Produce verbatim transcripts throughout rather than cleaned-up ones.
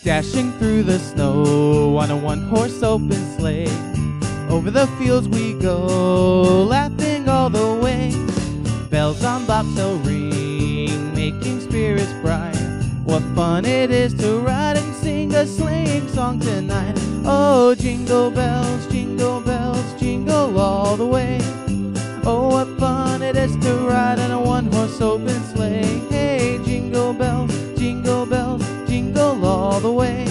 dashing through the snow on a one-horse open sleigh. Over the fields we go, laughing all the way. Bells on bobtail ring, making spirits bright. What fun it is to ride and sing a sleighing song tonight. Oh, jingle bells, jingle bells, jingle all the way. Oh, what fun it is to ride in a one-horse open sleigh. Hey, jingle bells, jingle bells, jingle all the way.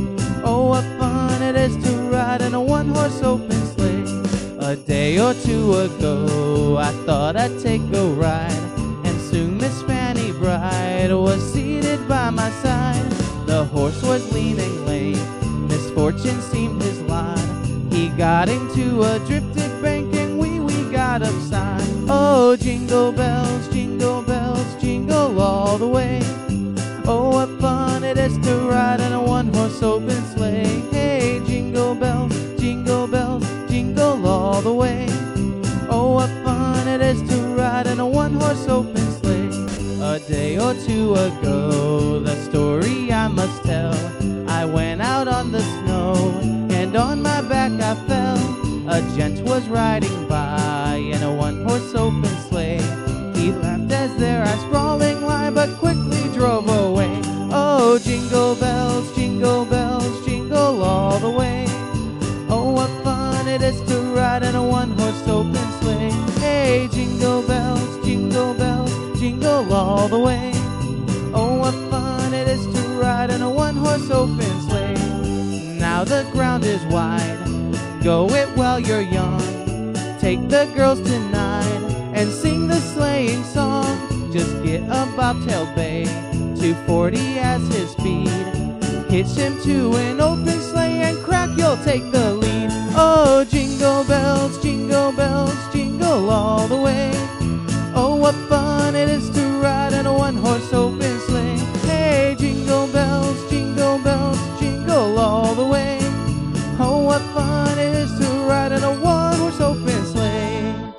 Oh, what fun it is to ride in a one-horse open sleigh. A day or two ago, I thought I'd take a ride, and soon Miss Fanny Bride was seated by my side. The horse was leaning lame, misfortune seemed his lot. He got into a drifted bank and we, we got upside. Oh, jingle bells, jingle bells, jingle all the way. Oh, what fun it is to ride in a one-horse open sleigh. Hey, jingle bells, jingle bells, jingle all the way. Oh, what fun it is to ride in a one-horse open sleigh. A day or two ago, the story I must tell. I went out on the snow, and on my back I fell. A gent was riding by in a one-horse open sleigh. He laughed as their eyes sprawling lie, but quickly drove away. Oh, jingle bells, jingle bells, jingle all the way. Oh, what fun it is to ride in a one-horse open sleigh. Hey, jingle bells, jingle bells, jingle all the way. Oh, what fun it is to ride in a one-horse open sleigh. Now the ground is wide, go it while you're young. Take the girls tonight and sing the sleighing song. Just get a bobtail bay, two forty as his speed. Hitch him to an open sleigh and crack, you'll take the lead. Oh, jingle bells, jingle bells, jingle all the way. Oh, what fun it is to ride in a one-horse open sleigh. Hey, jingle bells, jingle bells, jingle all the way. Oh, what fun